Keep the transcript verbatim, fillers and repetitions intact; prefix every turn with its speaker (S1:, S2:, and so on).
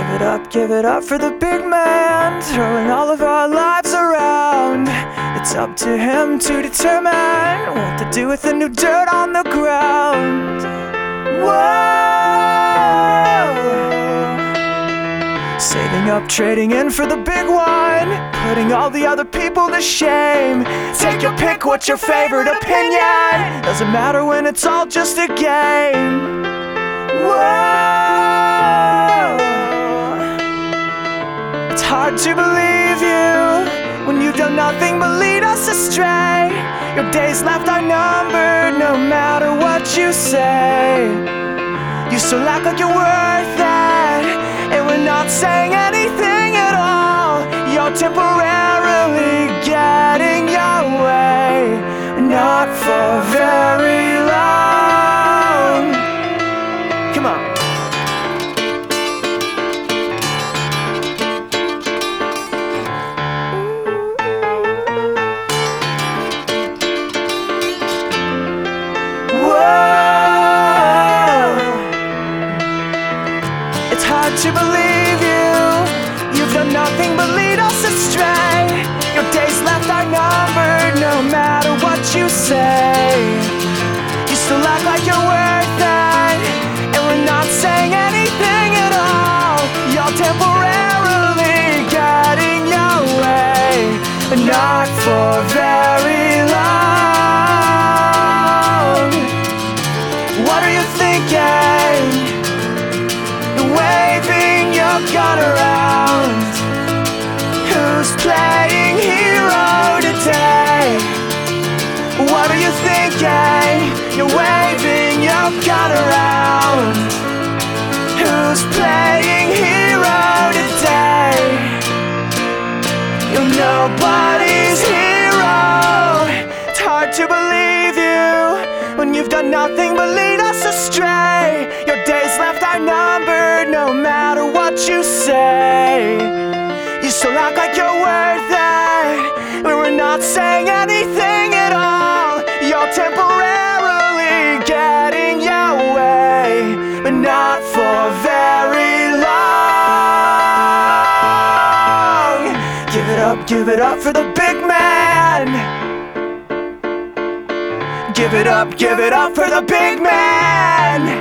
S1: Give it up, give it up for the big man, throwing all of our lives around. It's up to him to determine what to do with the new dirt on the ground. Whoa! Saving up, trading in for the big one, putting all the other people to shame. Take your pick, what's your favorite opinion? Doesn't matter when it's all just a game. Whoa! It's hard to believe you when you've done nothing but lead us astray. Your days left are numbered no matter what you say. You still act like you're worth it, and we're not saying anything at all. You're temporarily getting your way, not for very long. Come on. It's hard to believe you, you've done nothing but lead us astray. Your days left are numbered no matter what you say. You still act like you're worth it, and we're not saying anything at all. You're temporarily getting your way, but not for very long. What are you thinking? Waving your gun around. Who's playing hero today? What are you thinking? You're waving your gun around. Who's playing hero today? You're nobody's hero. It's hard to believe you when you've done nothing but lead us astray. Your days left are numbered no matter what you say. You still act like you're worth it, but we're not saying anything at all. You're temporarily getting your way, but not for very long. Give it up, give it up for the big man. Give it up, give it up for the big man.